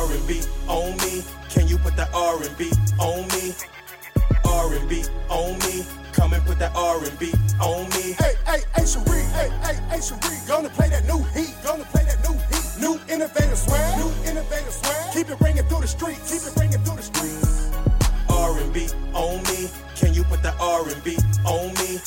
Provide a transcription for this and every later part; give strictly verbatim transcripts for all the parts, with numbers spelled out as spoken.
R and B on me? Can you put that R and B on me? R and B on me. Come and put that R and B on me. Hey, hey, hey, Cherie, hey, hey, hey, Cherie. Gonna play that new heat, gonna play that new heat. New innovative swag, new innovative swag. Keep it ringing through the streets, keep it ringing through the streets. R and B on me. Can you put that R and B on me?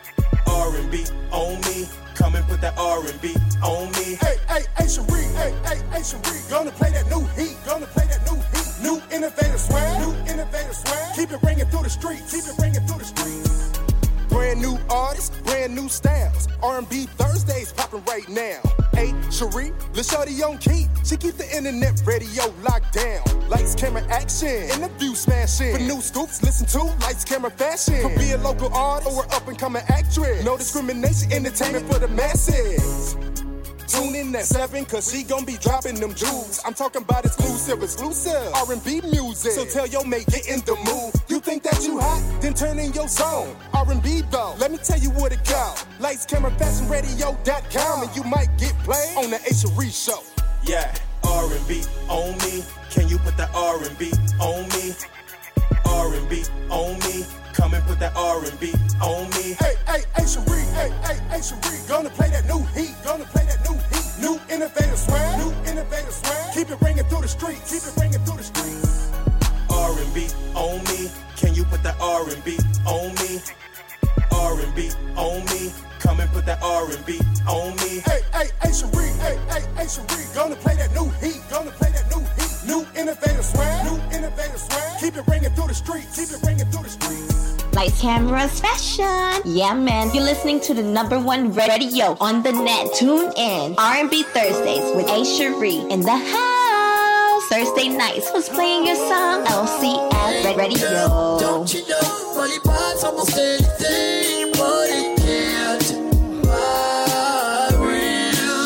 R and B on me. Come and put that R and B on me. Hey, hey, hey, Cherie, hey, hey, hey, Cherie. Gonna play that new heat, gonna play that new heat. New innovative swag, new innovative swag. Keep it ringing through the streets, keep it ringing through the streets. Brand new artists, brand new styles. R and B Thursdays popping right now. Hey, Cherie, Lil' Shorty on key. She keep the internet radio locked down. Lights, camera, action, interview smashing. For new scoops, listen to Lights, Camera, Fashion. Could be a local artist or up and coming actress. No discrimination, entertainment for the masses. Tune in at seven, cause she gon' be dropping them jewels. I'm talking about exclusive, exclusive R and B music. So tell your mate, get in the mood. You think that you hot? Then turn in your zone. R and B though, let me tell you what it go. Lights, Camera, Fashion Radio dot com, and you might get played on the A. Cherie Show. Yeah, R and B on me. Can you put that R and B on me? R and B on me. Come and put that R and B on me. Hey, hey, hey, Cherie, hey, hey, hey, Cherie. Gonna play that new heat, gonna play that new heat. New innovative swag, new innovative swag. Keep it ringing through the streets, keep it ringing through the streets. R and B on me. Can you put that R and B on me? R and B on me. Come and put that R and B on me. Hey, hey, hey, Cherie, hey, hey, hey, Cherie. Gonna play that new heat, gonna play that new heat. New innovative swag, new innovative swag. Keep it ringing through the streets, keep it ringing through the streets. Lights, Cameras, Fashion. Yeah, man. You're listening to the number one radio on the net. Tune in. R and B Thursdays with A. Cherie in the house. Thursday nights. Who's playing your song? L C F Radio. Don't you know? Money buys almost anything, but it can't buy real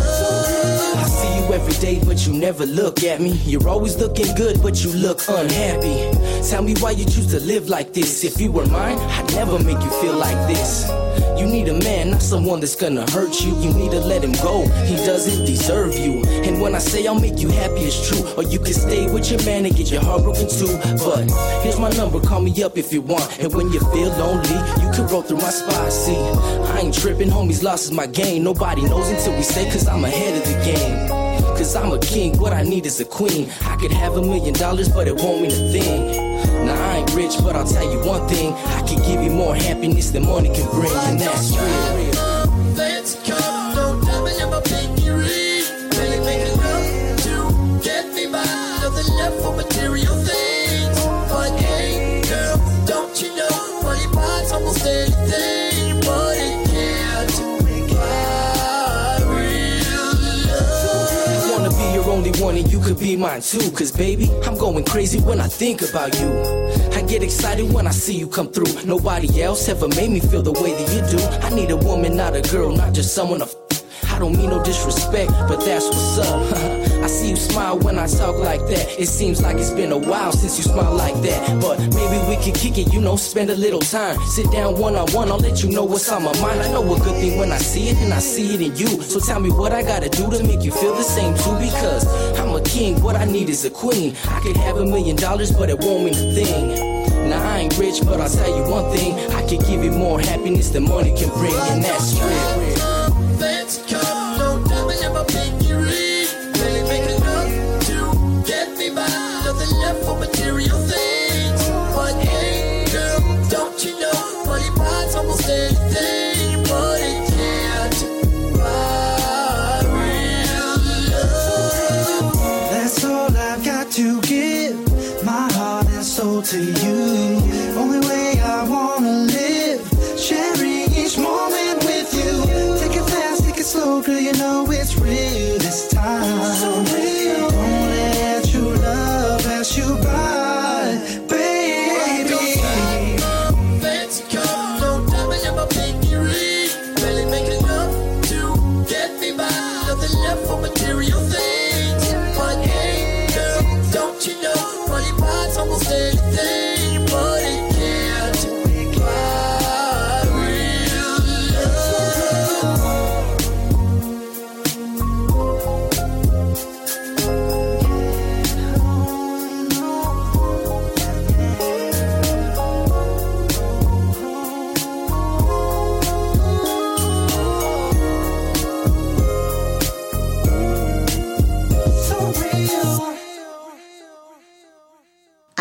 love. I see you every day, but you never look at me. You're always looking good, but you look unhappy. Tell me why you choose to live like this. If you were mine, I'd never make you feel like this. You need a man, not someone that's gonna hurt you. You need to let him go, he doesn't deserve you. And when I say I'll make you happy, it's true. Or you can stay with your man and get your heart broken too. But here's my number, call me up if you want. And when you feel lonely, you can roll through my spot. See, I ain't tripping, homies, lost is my game. Nobody knows until we say, cause I'm ahead of the game. Cause I'm a king, what I need is a queen. I could have a million dollars, but it won't mean a thing. Now I ain't rich, but I'll tell you one thing. I can give you more happiness than money can bring, and that's real. Let's come, don't tell me I'm a pinky ring. Really make enough to get me by. Nothing left for material things. But hey, girl, don't you know? Money buys almost anything, but it can't buy real love. I wanna be your only one and you could be mine too. Cause baby, I'm going crazy when I think about you. I get excited when I see you come through. Nobody else ever made me feel the way that you do. I need a woman, not a girl, not just someone to f- I don't mean no disrespect, but that's what's up. I see you smile when I talk like that. It seems like it's been a while since you smile like that. But maybe we can kick it, you know, spend a little time. Sit down one-on-one, I'll let you know what's on my mind. I know a good thing when I see it, and I see it in you. So tell me what I gotta do to make you feel the same too. Because I'm a king, what I need is a queen. I could have a million dollars, but it won't mean a thing. Now I ain't rich, but I'll tell you one thing. I can give you more happiness than money can bring, and that's real. Let's go, don't tell me I'm a pinky ring. Really make enough to get me by. Nothing left for material things. But hey, girl, don't you know? Money buys almost anything, but it can't buy real love. That's all I've got to give. My heart and soul to you. Only way I wanna live. Sharing each moment with you. Take it fast, take it slow, girl, you know it's real this time. So real. Don't let your love pass you by, baby. Let's go, don't tell me I'm a pinky ring. Really make enough to get me by. Nothing left for material things. But hey, girl, don't you know? Money buys almost anything, but it can't buy real love.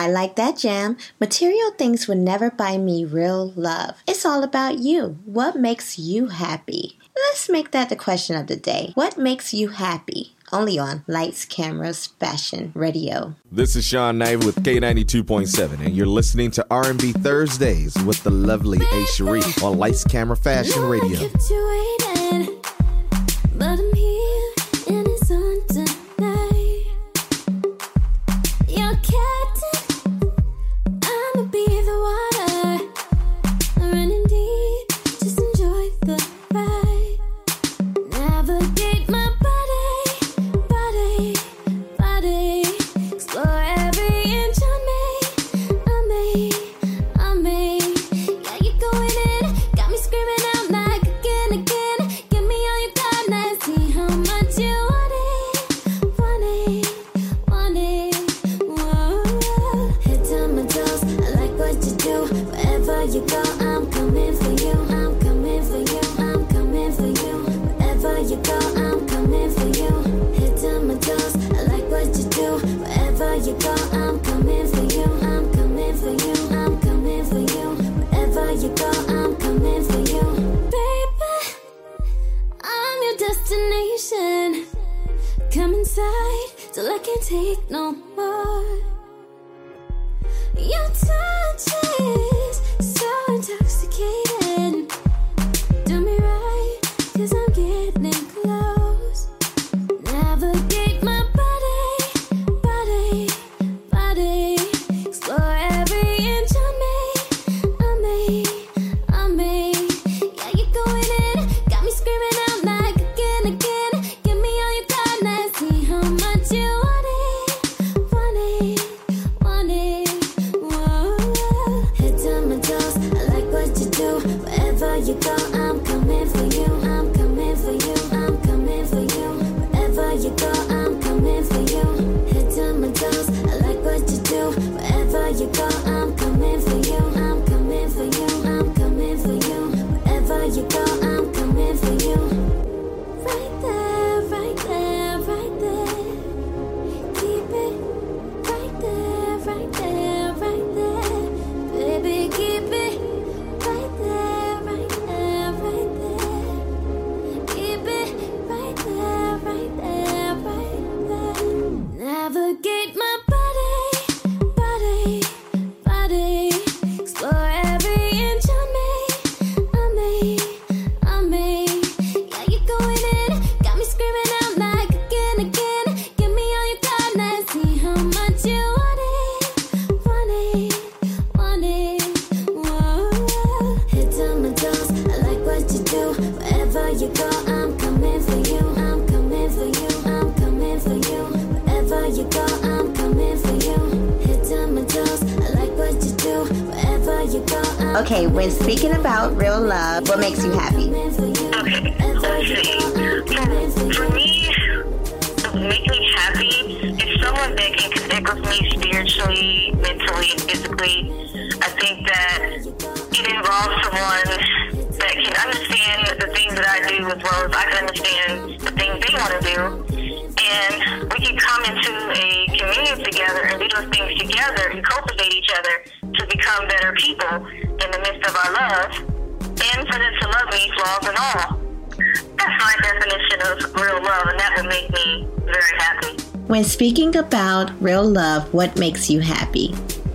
I like that jam. Material things would never buy me real love. It's all about you. What makes you happy? Let's make that the question of the day. What makes you happy? Only on Lights, Cameras, Fashion Radio. This is Sean Knight with K ninety-two point seven, and you're listening to R and B Thursdays with the lovely A. Cherie on Lights, Camera, Fashion Radio. I kept you waiting, but I'm here and it's on tonight. You're captain, I'ma be the water. Running deep, just enjoy the ride. Navigate my body, body, body. Explore every inch of me, of me, of me. Yeah, you're going in, got me screaming out like again, again. Give me all you got, now see how much you want it, want it, want it. Whoa, head to my toes, I like what you do. Wherever you go, I'm coming for you. I'm coming for you. I'm coming for you. Wherever you go, I'm coming for you. Head to my toes, I like what you do. Wherever you go, I'm coming for you. I'm coming for you. I'm coming for you. Wherever you go, I'm coming for you. Baby, I'm your destination. Come inside till I can't take no more. Your touch is so intoxicating. Do me right, cause I'm getting close. Navigate my body, body, body. Explore every inch of me, of me, of me. Yeah, you're going in, got me screaming out like again, again. Give me all you got, now see how much you want it, want it, want it. Whoa, head to my toes, I like what you do. Wherever you go, I'm coming for you. I'm coming for you. I'm coming for you. Wherever you go, I'm coming for you. Head to my toes, I like what you do. Wherever you go, I'm coming for you. I'm coming for you. I'm coming for you. Wherever you go, I'm coming for you. Right there, right there, right there. Keep it right there, right there, right there. Baby, keep it right there, right there, right there. Keep it right there, right there, right there. Navigate my body, body, body. Explore every inch of me, of me, of me. Yeah, you're going in, got me screaming out like again, again. Give me all you got, now see how much you want it, want it, want it. Whoa, head to my toes, I like what you do. Wherever you go, I'm coming for you. I'm coming for you. I'm coming for you. Wherever you go, I'm coming for you. Head to my toes, I like what you do. Wherever you go, I'm Okay, when speaking about real love, what makes you happy? coming for you. Okay, let's see. For, for me, to make me happy is someone that can connect with me spiritually, mentally, and physically. I think that it involves someone that can understand the things that I do as well as I can understand the things they want to do. And we can come into a community together and do those things together and cultivate each other to become better people in the midst of our love. And for them to love me, flaws and all. That's my definition of real love, and that would make me very happy. When speaking about real love, what makes you happy?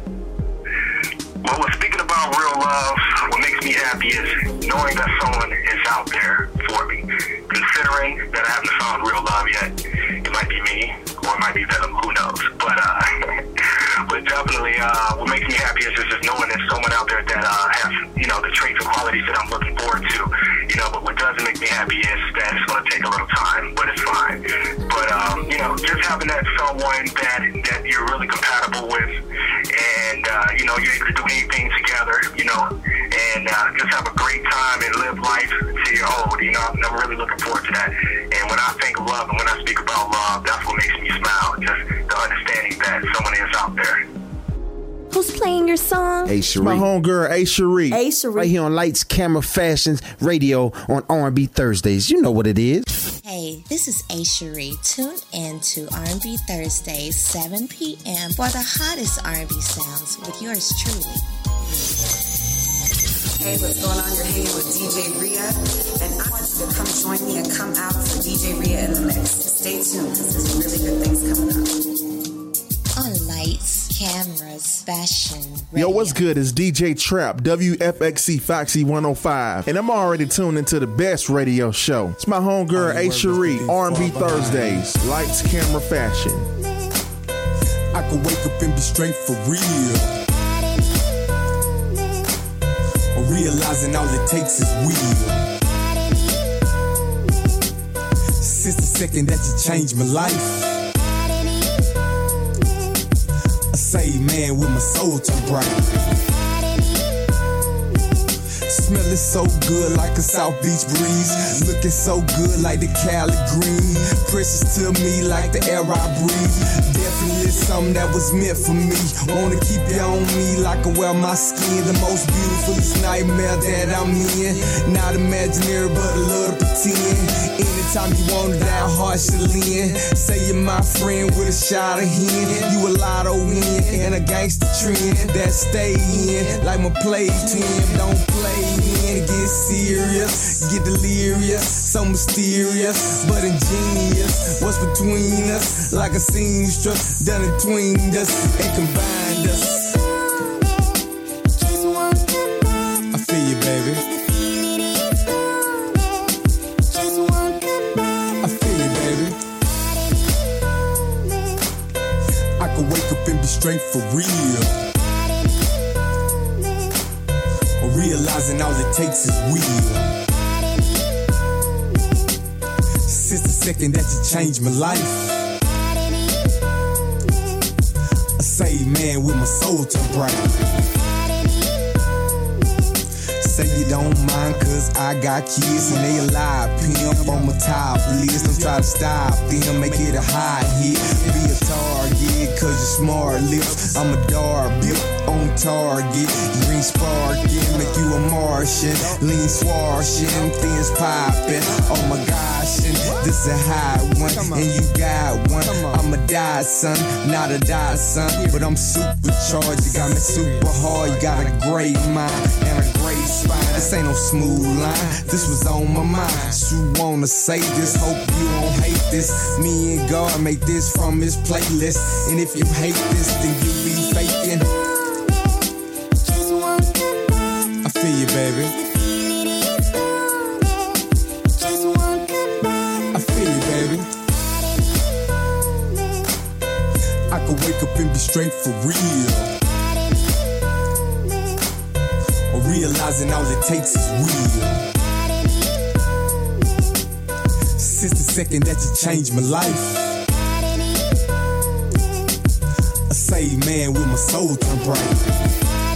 Well, when speaking about real love, what makes me happy is knowing that someone is out there for me. Considering that I haven't found real love yet, it might be me, or it might be them, who knows. But uh, but definitely, uh, what makes me happy is just knowing there's someone out there that uh, has, you know, the traits and qualities that I'm looking forward to. You know, but what doesn't make me happy is that it's going to take a little time, but it's fine. But, um, you know, just having that someone that, that you're really compatible with, and, uh, you know, you're able to do anything together, you know, and uh, just have a great time and live life to your old, you know, I'm really looking forward to that. And when I think of love and when I speak about love, that's what makes me smile, just the understanding that someone is out there. Who's playing your song? A. Cherie. My homegirl, A. Cherie. A. Cherie. Right here on Lights, Camera, Fashions Radio on R and B Thursdays. You know what it is. Hey, Hey, this is A. Cherie. Tune in to R and B Thursdays, seven p.m. for the hottest R and B sounds with yours truly. Hey, what's going on? You're hanging with D J Rhea, and I want you to come join me and come out for D J Rhea in the mix. Stay tuned, because there's really good things coming up. On Lights, Cameras, Fashion, Radio. Yo, what's good? It's D J Trap, W F X C Foxy one oh five, and I'm already tuned into the best radio show. It's my homegirl, A. Cherie, R and B Thursdays, Lights, Camera, Fashion. I could wake up and be straight for real. Realizing all it takes is will. Since the second that you changed my life, a saved man with my soul turned bright. Smelling so good like a South Beach breeze. Looking so good like the Cali green. Precious to me like the air I breathe. Definitely something that was meant for me. Wanna keep you on me like I wear my skin. The most beautifulest nightmare that I'm in. Not imaginary but a little pretend. Anytime you wanna die, heart should lean. Say you're my friend with a shot of hen. You a lotto win and a gangster trend that stay in. Like my play twin, don't play. Get serious, get delirious, so mysterious, but ingenious. What's between us? Like a seamstress, done it tweened us and combined us. I feel you, baby. I feel you, baby. I could wake up and be straight for real. Realizing all it takes is will. Since the second that you changed my life, a saved man with my soul turned bright. Say you don't mind cause I got kids and they alive. Pimp on my top list. Don't try to stop them, make it a hot hit. Be a target cause you're smart lips. I'm a dark bip on target. Green sparking, make you a Martian. Lean swashing, things popping. Oh my gosh, and this a high one. And you got one. I'm a die son, not a die son. But I'm supercharged, you got me super hard. You got a great mind and a great spine. This ain't no smooth line, this was on my mind. So you wanna say this, hope you won't hate this. Me and God make this from his playlist. And if you hate this, then you be faking. I feel you, baby. I feel you, baby. I could wake up and be straight for real. Realizing all it takes is will. Since the second that you changed my life, a saved man with my soul turned bright.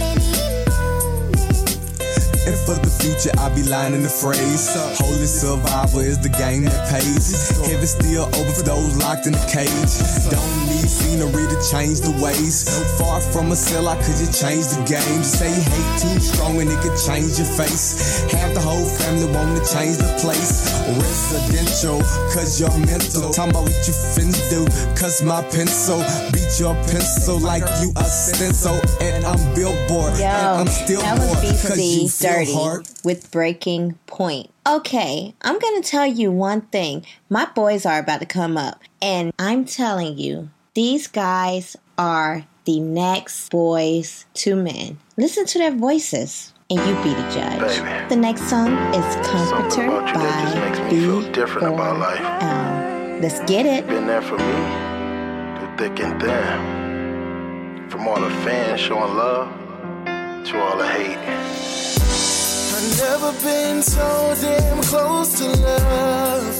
And for the future, I be lining the phrase. Holy survivor is the game that pays. Heaven still open for those locked in the cage. Don't need scenery to change the ways. Far from a sellout, could you change the game? Say hate too strong and it could change your face. Have the whole family want to change the place. Residential, cause you're mental. Talking about what you finna do, cause my pencil beat your pencil like you a stencil. And I'm Billboard, Yo, and I'm still that was bored, B for cause B you feel Dirty hard. with Breaking Point. Okay, I'm gonna tell you one thing. My boys are about to come up, and I'm telling you, these guys are the next boys to men. Listen to their voices, and you be the judge. Baby. The next song is Comforter about you that just makes by me B feel different about life. L. Let's get it. Been there for me, through thick and thin. From all the fans showing love to all the hate. I've never been so damn close to love.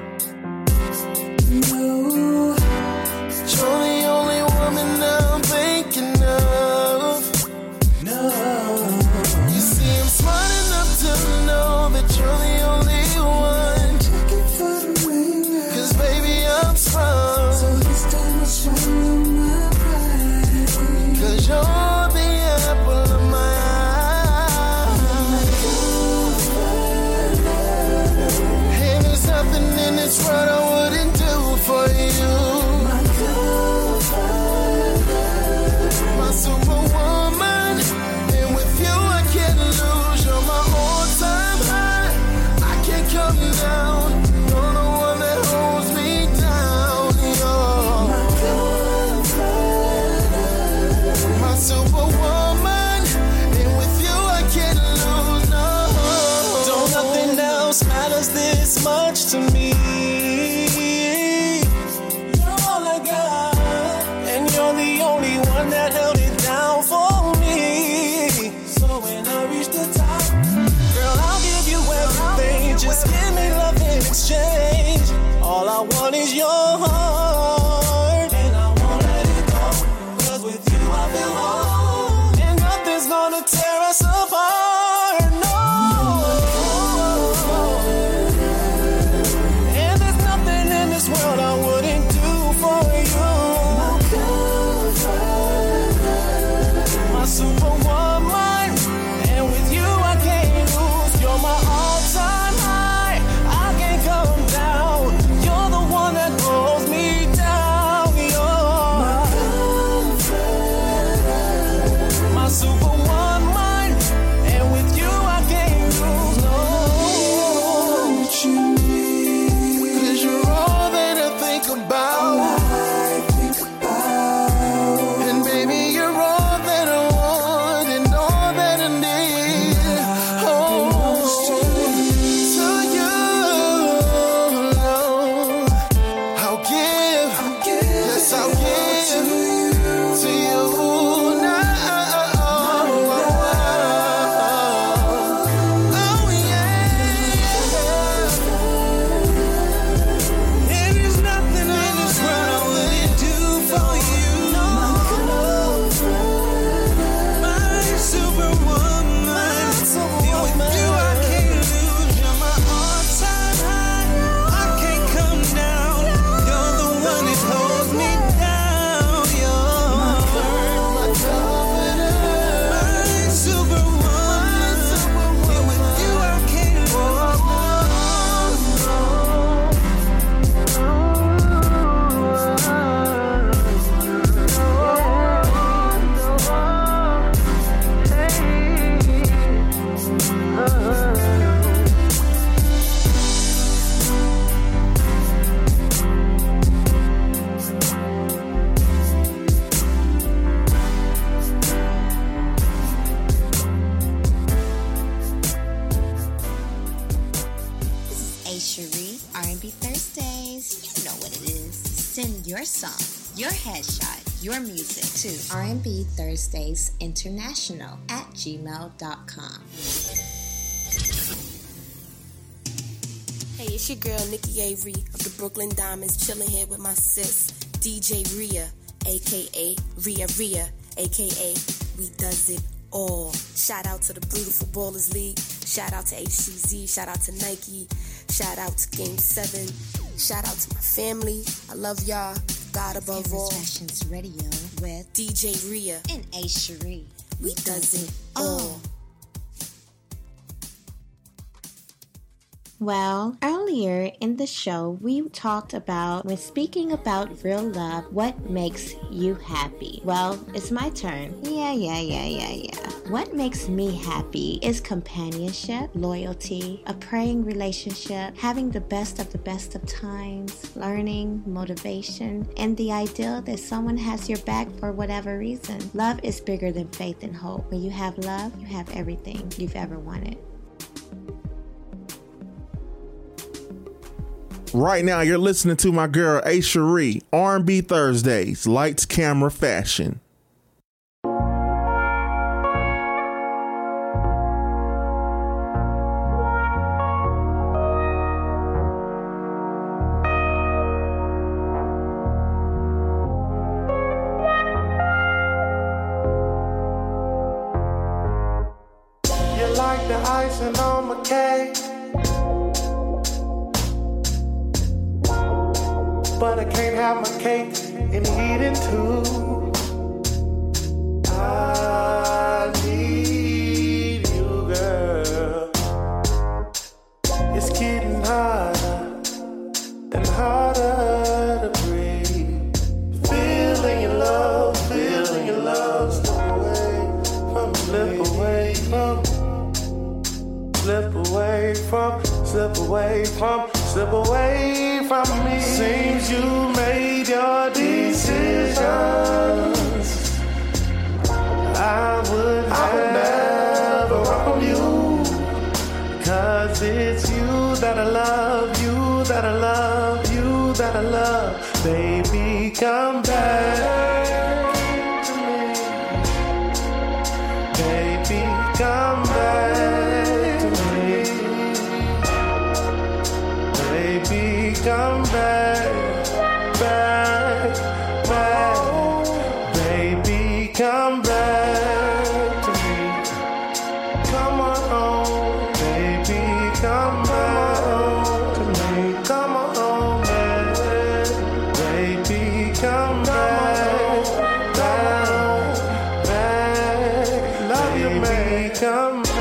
No, you're the only woman I'm thinking of. No, you see I'm smart enough to know that you're the only one. Checking for the ring, cause baby I'm sprung. So this time I'll show my pride. Cause you're the apple of my eye. And there's nothing You're all I got, and you're the only one that held it down for me. So when I reach the top, girl, I'll give you everything. Just give me love in exchange. All I want is your heart, and I won't let it go. 'Cause with you I feel whole, and nothing's gonna tear us apart. No. And there's nothing in this world I wouldn't do for you. My superwoman, and with you I can't lose. You're my all-time high, I can't come down. You're the one that holds me down. You're my superwoman, and with you I can't lose. No, what you need, 'cause you're all that I think about. All I think about. And baby, you're all that I want and all that I need. Oh, to you, I'll give, yes, I'll give to you now. Oh, yeah. And there's nothing in this world I wouldn't do for you. My superwoman, and with you I can't lose. You're my all-time high, I can't come down. You're the one that holds me down. You're my superwoman, and with you I can't lose. A Cherie, R and B Thursdays. You know what it is. Send your song, your headshot, your music to R and B Thursdays International at gmail dot com. Hey, it's your girl Nikki Avery of the Brooklyn Diamonds, chilling here with my sis D J Rhea, aka Rhea Rhea, aka We Does It All. Shout out to the Beautiful Ballers League. Shout out to H C Z. Shout out to Nike. Shout out to Game Seven. Shout out to my family. I love y'all. God above all. Fashions Radio with D J Rhea and A Cherie. We Does It All. Well, earlier in the show, we talked about, when speaking about real love, what makes you happy. Well, it's my turn. Yeah, yeah, yeah, yeah, yeah. What makes me happy is companionship, loyalty, a praying relationship, having the best of the best of times, learning, motivation, and the ideal that someone has your back for whatever reason. Love is bigger than faith and hope. When you have love, you have everything you've ever wanted. Right now, you're listening to my girl, A Cherie, R and B Thursdays, Lights, Camera, Fashion. You're like the icing on my cake, but I can't have my cake and eat it too. I need you, girl. It's getting harder and harder to breathe. Feeling your love, feeling your love. Slip away from, slip away from, slip away from, slip away from, slip away from me. Seems you made your decisions. I would, I would never wrong you, 'cause it's you that I love, you that I love. love, you that I love, baby, come back to me. Baby, come back to me. Baby, come back, back, back. Baby, come back to me. Come on home, baby, come back to me. Come on home, man. Baby, come back, back, back. Love you, man. Come back.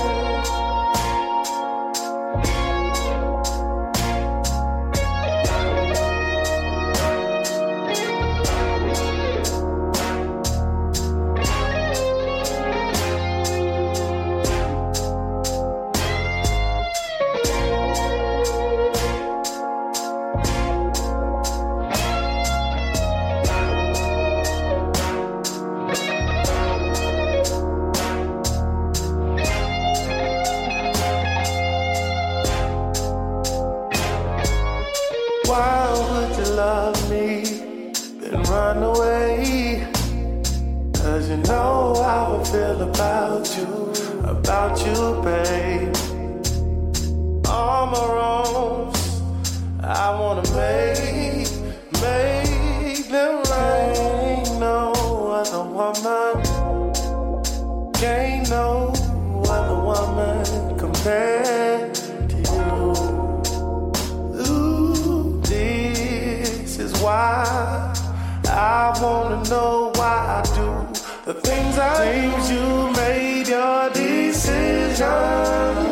Why would you love me, then run away? Cause you know how I feel about you, about you, babe. All my wrongs, I wanna make, make them right. Ain't no other woman, can't no other woman compare to you. Ooh, this is why I wanna know why I do the things I things you made your decisions.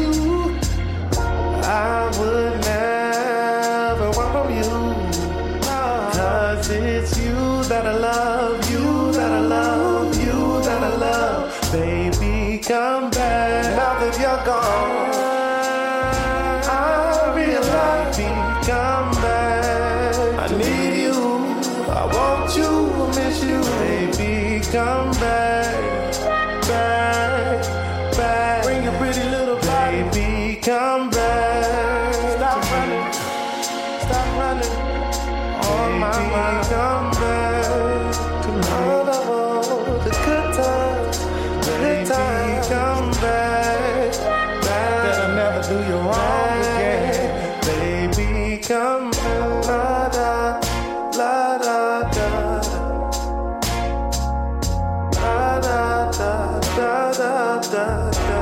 I would never want from you, cause it's you that I love, you that I love, you that I love. Baby, come back, now that you're gone, I realize me, come back. I need you, I want you, I miss you. Baby, come back, back, back. Bring your pretty little body. Baby, come back. Stop running, stop running. On my mind, come back to me. All of the good times, the good times. Come back, back. Better never do you wrong again. Baby, come back. La da, la da da. Da da da da da.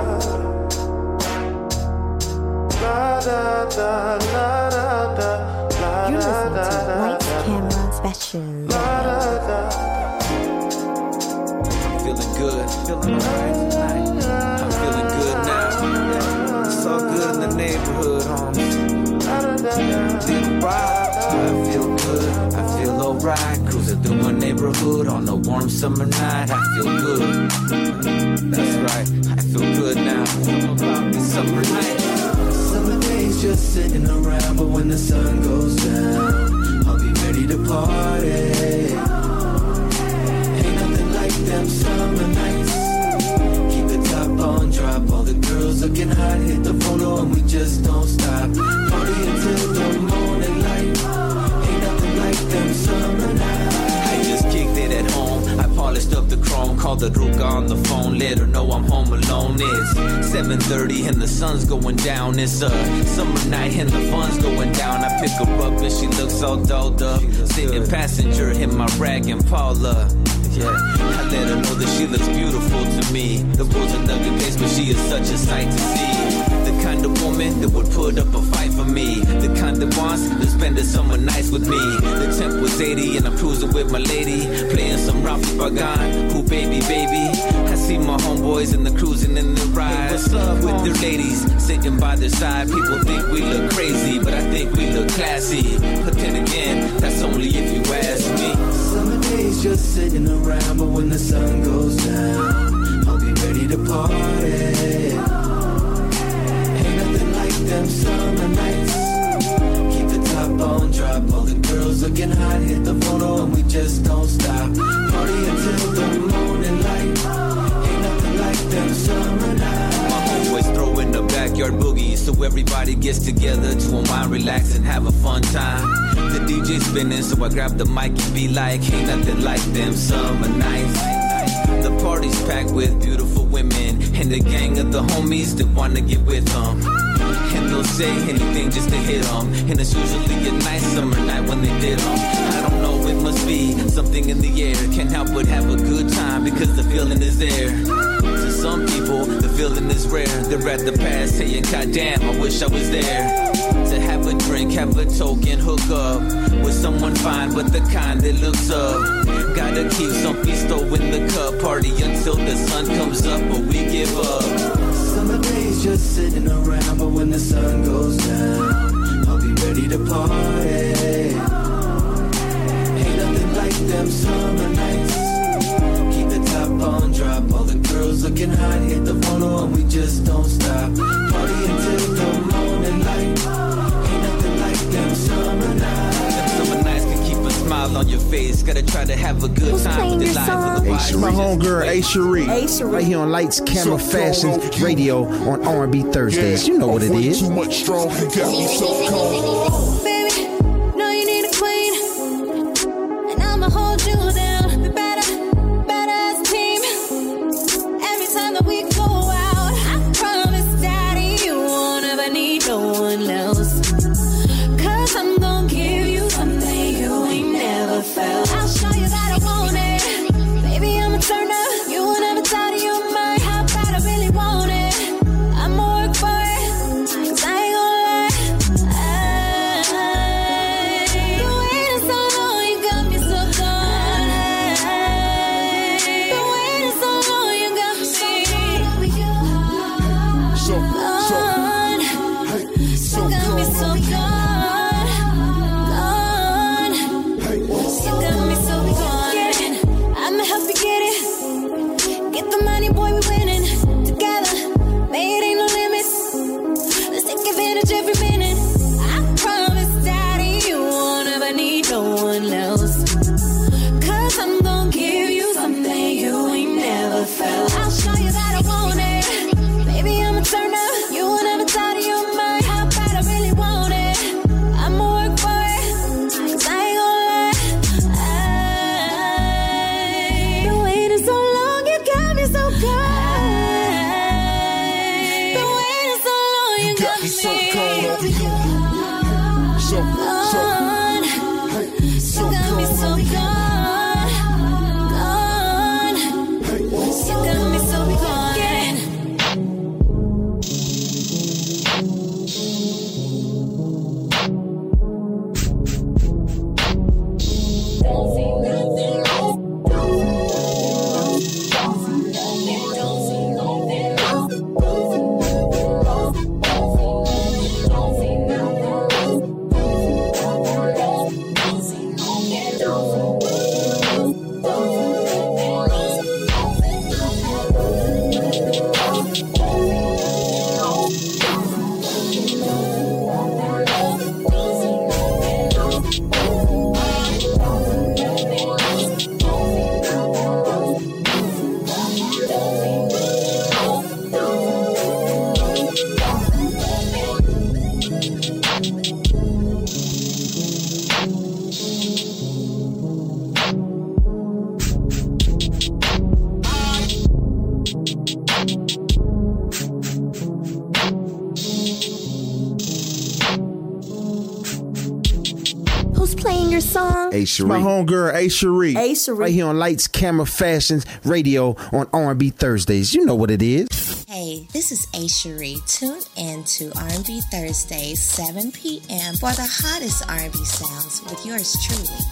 La da da la da da. You're listening to Lights Camera Special. I'm feeling good, feeling alright tonight. I'm feeling good now. It's all good in the neighborhood, homies. Feel right, I feel good, I feel alright. Cruising through my neighborhood on a warm summer night. I feel good. That's right, I feel good now. It's summer night. Summer days just sitting around, but when the sun goes down, I'll be ready to party. Ain't nothing like them summer nights. Keep the top on drop, all the girls looking hot, hit the photo and we just don't stop. Party until the morning light. Ain't nothing like them summer nights. I just kicked it at home. I polished up the chrome, called the Ruka on the phone, let her know I'm home alone. It's seven thirty and the sun's going down. It's a summer night and the fun's going down. I pick her up and she looks all dolled up. Sitting passenger in my rag and Paula. Yeah, I let her know that she looks beautiful to me. The world's an ugly place, but she is such a sight to see. The kind of woman that would put up a fight for me. The kind that wants to spend the summer nights with me. The temp was eighty and I'm cruising with my lady, playing some Ralph Bagan. Who baby, baby? I see my homeboys and the cruising in the ride with their ladies sitting by their side. People think we look crazy, but I think we look classy. But then again, that's only if you ask me. Summer days just sitting around, but when the sun goes down, I'll be ready to party. Ain't nothing like them summer nights. Keep the top on drop, all the girls looking hot, hit the photo and we just don't stop. Party until the morning light. Ain't nothing like them summer nights. My homeboys throw in the backyard boogie, so so everybody gets together to unwind, relax, and have a fun time. The D J spinning, so I grab the mic and be like, ain't nothing like them summer nights. The party's packed with beautiful women and a gang of the homies that wanna get with them. And they'll say anything just to hit them. And it's usually a nice summer night when they did them. I don't know, it must be something in the air. Can't help but have a good time because the feeling is there. To some people, the feeling is rare. They're at the past saying, God damn, I wish I was there. To have a drink, have a token, hook up with someone fine, but the kind that looks up. Gotta keep some pisto in the cup. Party until the sun comes up, but we give up. Summer days just sitting around, but when the sun goes down, I'll be ready to party. Ain't nothing like them summer nights. Keep the top on drop, all the girls looking hot, hit the photo and we just don't stop. Party until the morning light. Ain't nothing like them summer nights. Them summer nights can keep a smile on your face. Gotta try to have a good time with the life of the Hey, my homegirl, A. Cherie. Right here on Lights, Camera, Fashion, Radio on R and B Thursdays. You know what it is. Too much strong, you got me so cold. Baby, know you need a queen, and I'ma hold you down. We better, better as a team. Every time that we go out, I promise, Daddy, you won't ever need no one else. Cause I'm gonna give you something you ain't never felt. I'll show you that I want it. Baby, I'm a turn up. You won't ever tell you mine. How bad I really want it. I'ma work for it. Cause I ain't gonna lie. Been waiting so long, you got me so gone. Been waiting so long, you got me so gone. So, so, Hey, so got me so gone. Gone. Hey, You got me so gone. I'ma help you get it. Get the money, boy, we winning. Together, made ain't no limits. Let's take advantage every minute. I promise, Daddy, you won't ever need no one else. Cause I'm gonna give you something you ain't never felt. I'll show you that I want it. Baby, I'ma turn up. You won't ever tell you mine. How bad I really want it. I'ma work for it. Cause I ain't gonna lie. Been waiting so long, you got me so cold. Been waiting so long, you got me so cold over you. So, so, gone. hey, You so got me so cold. gone. Gone. Hey, You got me so gone. Who's playing your song? A. Cherie. My homegirl, A. Cherie. A. Cherie. Right here on Lights, Camera, Fashion, Radio on R and B Thursdays. You know what it is. Hey, this is A. Cherie. Tune in to R and B Thursdays, seven p.m. for the hottest R and B sounds with yours truly.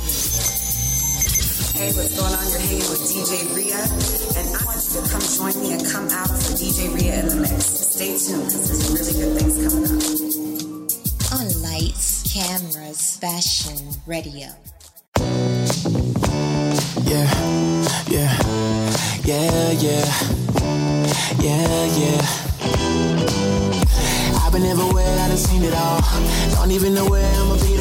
Hey, what's going on? You're hanging with D J Rhea, and I want you to come join me and come out for D J Rhea in the mix. Stay tuned, because there's really good things coming up. On Lights, Cameras, Fashion, Radio. Yeah, yeah, yeah, yeah, yeah, yeah. I've been everywhere, I done seen it all. Don't even know where I'ma be tomorrow.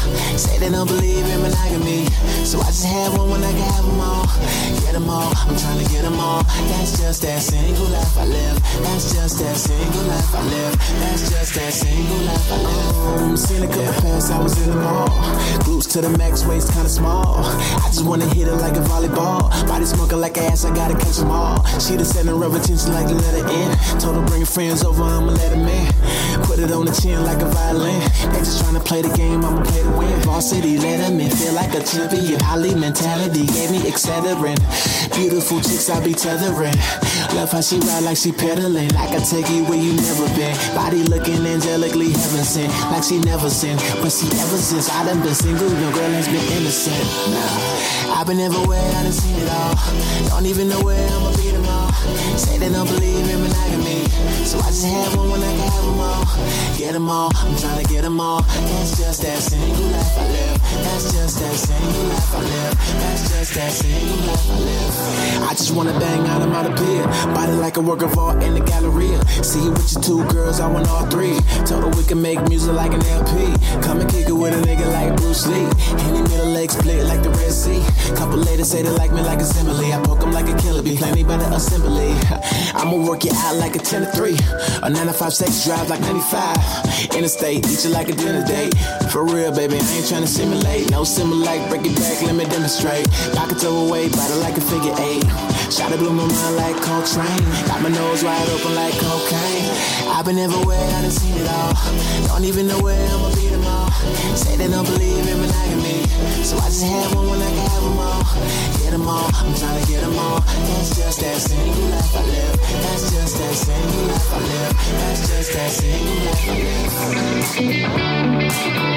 Say they don't believe in monogamy, so I just had one when I can have them all. Get them all, I'm trying to get them all. That's just that single life I live. That's just that single life I live. That's just that single life I live. Um, seen a couple pairs, I was in the mall. Glutes to the max, waist kinda small. I just wanna hit it like a volleyball. Body smoking like ass, I gotta catch them all. She the center of attention like the letter N. Told her bring your friends over, I'ma let them in. Put it on the chin like a violin. They just tryna play the game, I'ma play to win. Varsity, let them in, feel like a champion. Ali mentality gave me Excedrin. Beautiful chicks, I be tethering. Love how she ride like she pedaling. I can take you where you never been. Body looking angelically heaven sent, like she never sinned. But see, ever since I done been single, no girl has been innocent. Nah, I've been everywhere, I done seen it all. Don't even know where I'ma beat them all. Say they don't believe in monogamy, so I just had one when I can have them all. Get them all, I'm trying to get them all. That's just that single life I live. That's just that single life I live. That's just that single life I live. I just wanna bang out, I'm out of beer. Body like a work of art in the Galleria. See you with your two girls, I want all three. Told her we can make music like an L P. Come and kick it with a nigga like Bruce Lee. Henny middle leg split like the Red Sea. Couple ladies say they like me like a simile. I poke them like a killer bee, plenty better assembly. I'ma work you out like a ten to three. A nine to five sex drive like ninety-five. Interstate, eat you like a dinner date. For real, baby, I ain't tryna simulate. No simulate, break it back, let me demonstrate. Pockets overweight, body like a figure eight. Shot it blew my mind like Coltrane. Got my nose wide open like cocaine. I've been everywhere, I done seen it all. Don't even know where I'ma beat them all. Say they don't believe in monogamy, so I just had one when I can have them all. Get them all, I'm trying to get them all. That's just that single life I live. That's just that single life I live. That's just that single life I live.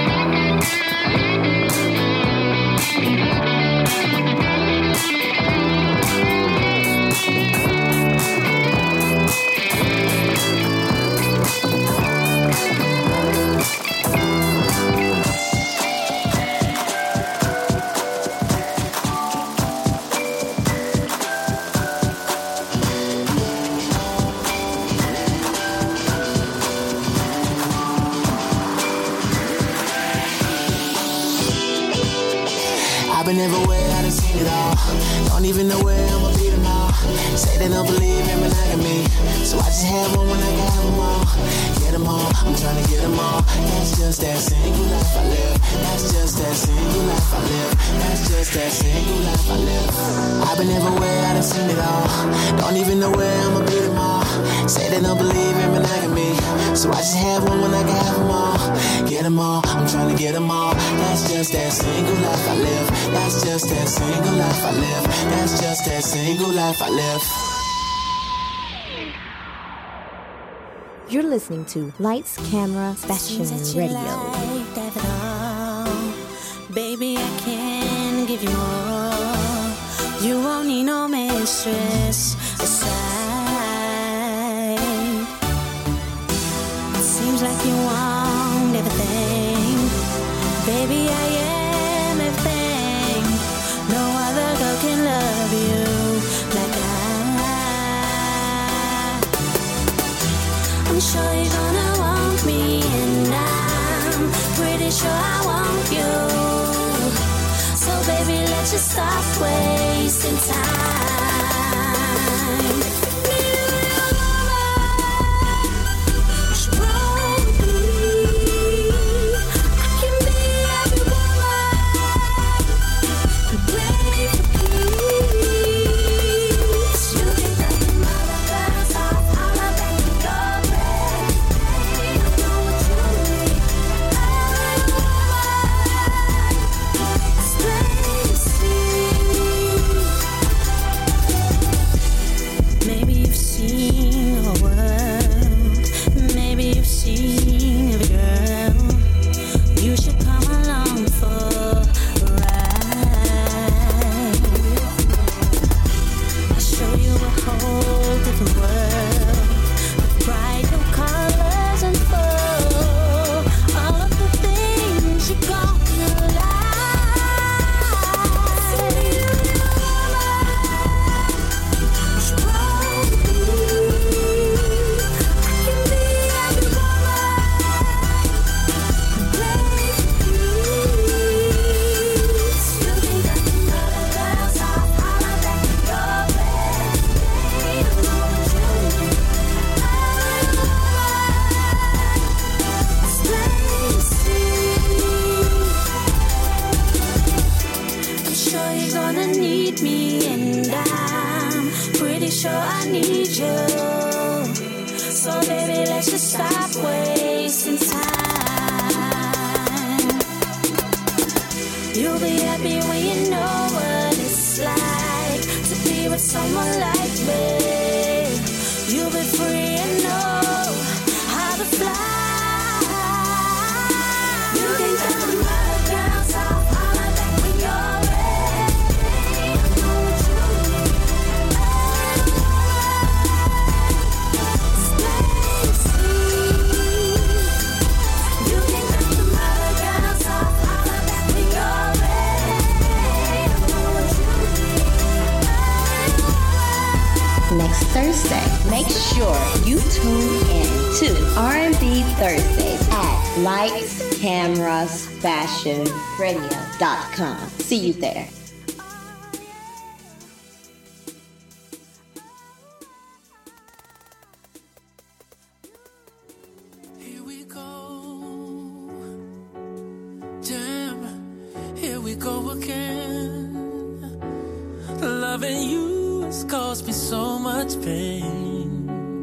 I've been everywhere, I done seen it all. Don't even know where I'ma beat them all. Say they don't believe in monogamy, so I just had one when I can have them all. Get them all, I'm trying to get them all. That's just that single life I live. That's just that single life I live. That's just that single life I live. I've been everywhere, I done seen it all. Don't even know where I'ma beat them all. Say they don't believe in monogamy, so I just had one when I can have them all. Get them all, I'm trying to get them all. That's just that single life I live. That's just that single life I live. That's just that single life I live. You're listening to Lights, Camera, Fashion Radio. Baby, I can give you more. You won't need no mistress aside. It seems like you want everything. Baby, I am everything. No other girl can love you like I. I'm sure you're gonna want me, and I'm pretty sure I want you. So baby, let's just stop wasting time. I need me, and I'm pretty sure I need you. So baby, let's just stop wasting time. You'll be happy when you know what it's like to be with someone like me. You'll be free and know how to fly. You can come right down south, holla back when you're ready. I know what you need. You can come right down south, holla back when you're ready. I know what you need. Next Thursday, make sure you tune in to R and B Thursdays at Lights, Cameras, Fashion Radio dot com. See you there. Here we go. Damn, here we go again. Loving you has caused me so much pain.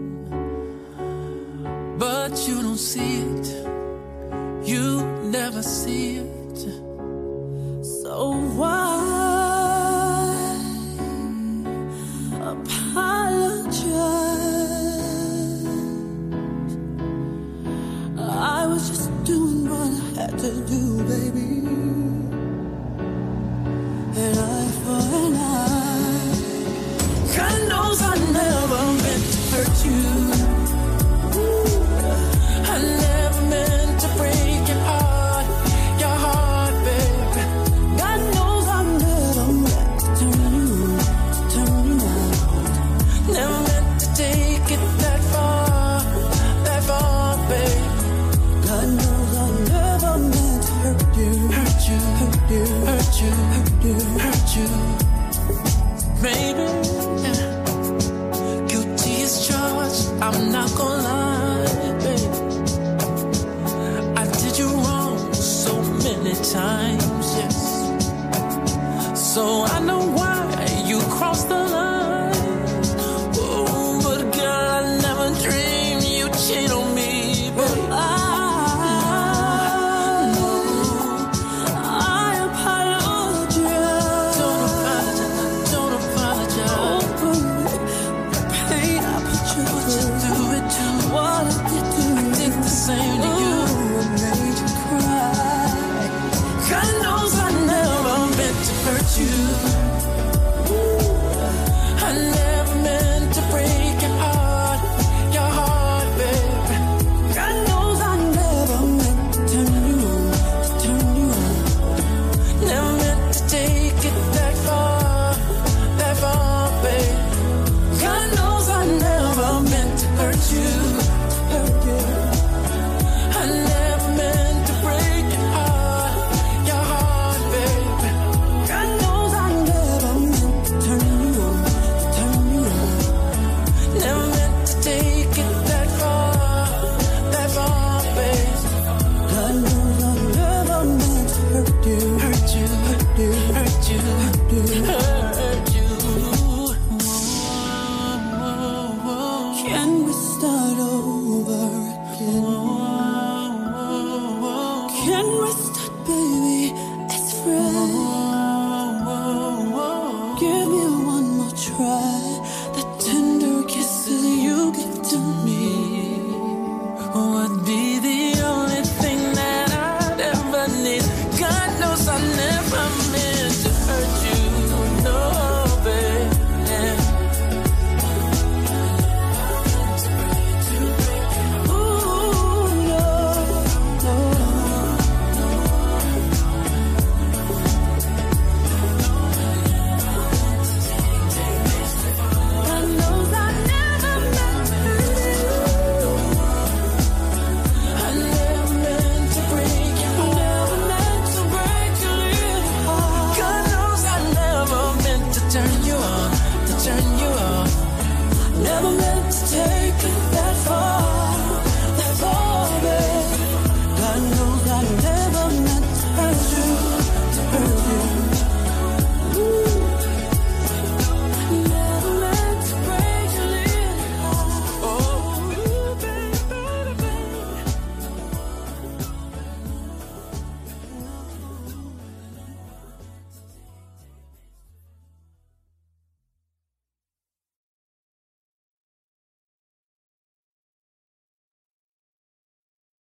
But you don't see it. You never see it. So why apologize? I was just doing what I had to do, baby. And eye for an eye. God knows I never meant to hurt you. I never meant to break your heart, your heart, baby. God knows I never meant to turn you, turn you out. Never meant to take it that far, that far, baby. God knows I never meant to hurt you, hurt you, hurt you, hurt you, hurt you, hurt you, baby. Guilty as charged, I'm not gonna lie, baby. I did you wrong so many times, yes. So I know why you crossed the line. Oh, but girl, I never dreamed you'd cheat on me, but I know I apologize. Don't apologize, don't apologize. Oh, pain, I put you through it too. What I did to you, I did the same to you. Made you cry. God knows I never meant to hurt you. I never meant to break your heart, your heart, baby. God knows I never meant to turn you on, to turn you on. Never meant to take it that far, that far, baby. God knows I never meant to hurt you, to hurt you. I never meant to break your heart, your heart, baby. God knows I never meant to turn you on, to turn you on. Never meant to take it that far, that far, baby. God knows I never meant to hurt you, hurt you, hurt you, hurt you, hurt you, hurt you. Can we start over again? Can we start, baby, as friends? Give me one more try. The tender kisses you give to me would be the only thing that I'd ever need. God knows I never meant